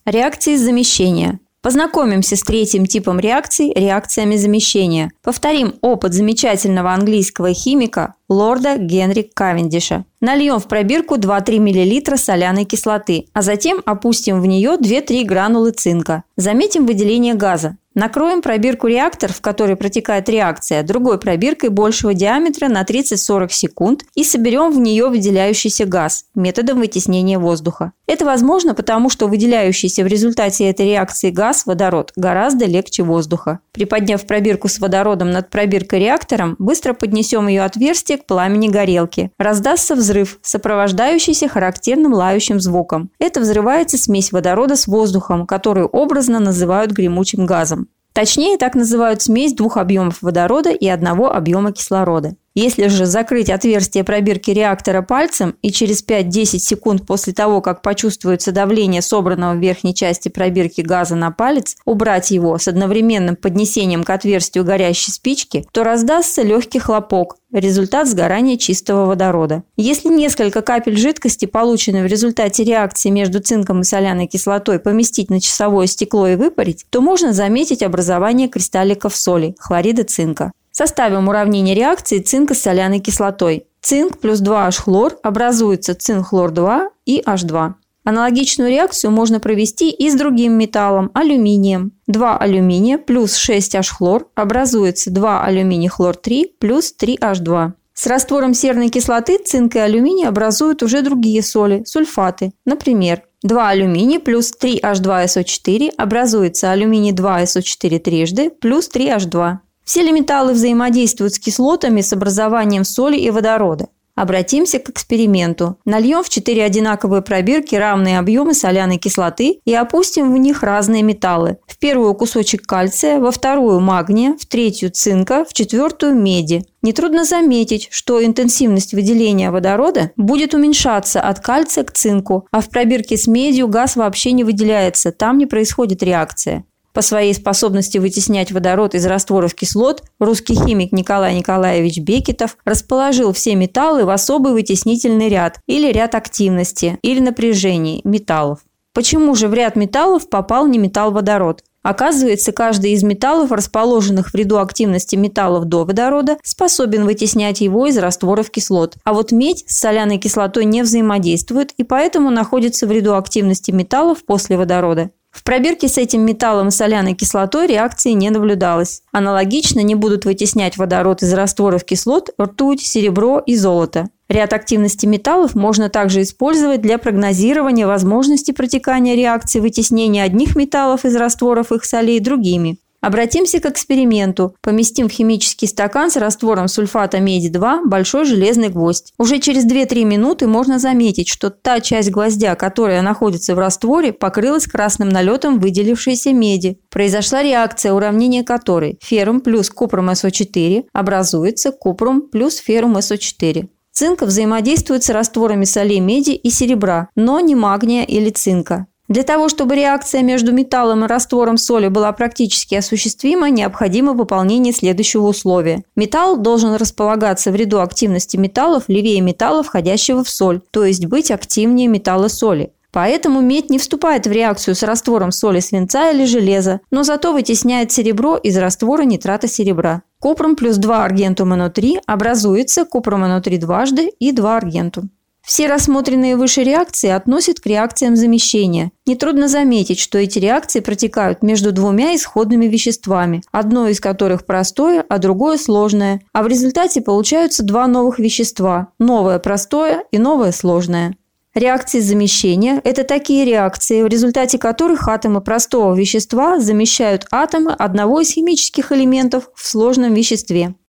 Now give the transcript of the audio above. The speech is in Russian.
Реакции замещения. Познакомимся с третьим типом реакций – реакциями замещения. Повторим опыт замечательного английского химика лорда Генри Кавендиша. Нальем в пробирку 2-3 мл соляной кислоты, а затем опустим в нее 2-3 гранулы цинка. Заметим выделение газа. Накроем пробирку реактор, в которой протекает реакция, другой пробиркой большего диаметра на 30-40 секунд и соберем в нее выделяющийся газ методом вытеснения воздуха. Это возможно потому, что выделяющийся в результате этой реакции газ, водород, гораздо легче воздуха. Приподняв пробирку с водородом над пробиркой реактором, быстро поднесем ее отверстие к пламени горелки. Раздастся взрыв, сопровождающийся характерным лающим звуком. Это взрывается смесь водорода с воздухом, которую образно называют гремучим газом. Точнее, так называют смесь двух объемов водорода и одного объема кислорода. Если же закрыть отверстие пробирки реактора пальцем и через 5-10 секунд после того, как почувствуется давление собранного в верхней части пробирки газа на палец, убрать его с одновременным поднесением к отверстию горящей спички, то раздастся легкий хлопок, результат сгорания чистого водорода. Если несколько капель жидкости, полученной в результате реакции между цинком и соляной кислотой, поместить на часовое стекло и выпарить, то можно заметить образование кристалликов соли, хлорида цинка. Составим уравнение реакции цинка с соляной кислотой. Цинк плюс 2H-хлор образуется цинк-хлор-2 и H2. Аналогичную реакцию можно провести и с другим металлом – алюминием. 2 алюминия плюс 6H-хлор образуется 2 алюминий-хлор-3 плюс 3H2. С раствором серной кислоты цинк и алюминий образуют уже другие соли – сульфаты. Например, 2 алюминия плюс 3H2SO4 образуется алюминий 2SO4 трижды плюс 3H2. Все ли металлы взаимодействуют с кислотами с образованием соли и водорода? Обратимся к эксперименту. Нальем в 4 одинаковые пробирки равные объемы соляной кислоты и опустим в них разные металлы. В первую кусочек кальция, во вторую магния, в третью цинка, в четвертую меди. Нетрудно заметить, что интенсивность выделения водорода будет уменьшаться от кальция к цинку, а в пробирке с медью газ вообще не выделяется, там не происходит реакция. По своей способности вытеснять водород из растворов кислот, русский химик Николай Николаевич Бекетов расположил все металлы в особый вытеснительный ряд или ряд активности или напряжений металлов. Почему же в ряд металлов попал не металл водород? Оказывается, каждый из металлов, расположенных в ряду активности металлов до водорода, способен вытеснять его из растворов кислот. А вот медь с соляной кислотой не взаимодействует и поэтому находится в ряду активности металлов после водорода. В пробирке с этим металлом и соляной кислотой реакции не наблюдалось. Аналогично не будут вытеснять водород из растворов кислот ртуть, серебро и золото. Ряд активности металлов можно также использовать для прогнозирования возможности протекания реакции вытеснения одних металлов из растворов их солей другими. Обратимся к эксперименту. Поместим в химический стакан с раствором сульфата меди-2 большой железный гвоздь. Уже через 2-3 минуты можно заметить, что та часть гвоздя, которая находится в растворе, покрылась красным налетом выделившейся меди. Произошла реакция, уравнение которой феррум плюс купрум СО4 образуется купрум плюс феррум СО4. Цинк взаимодействует с растворами солей меди и серебра, но не магния или цинка. Для того, чтобы реакция между металлом и раствором соли была практически осуществима, необходимо выполнение следующего условия. Металл должен располагаться в ряду активности металлов левее металла, входящего в соль, то есть быть активнее металла соли. Поэтому медь не вступает в реакцию с раствором соли свинца или железа, но зато вытесняет серебро из раствора нитрата серебра. Купрум плюс 2 аргентум НО3 образуется купрум НО3 дважды и 2 аргентум. Все рассмотренные выше реакции относят к реакциям замещения. Нетрудно заметить, что эти реакции протекают между двумя исходными веществами, одно из которых простое, а другое сложное, а в результате получаются два новых вещества – новое простое и новое сложное. Реакции замещения – это такие реакции, в результате которых атомы простого вещества замещают атомы одного из химических элементов в сложном веществе.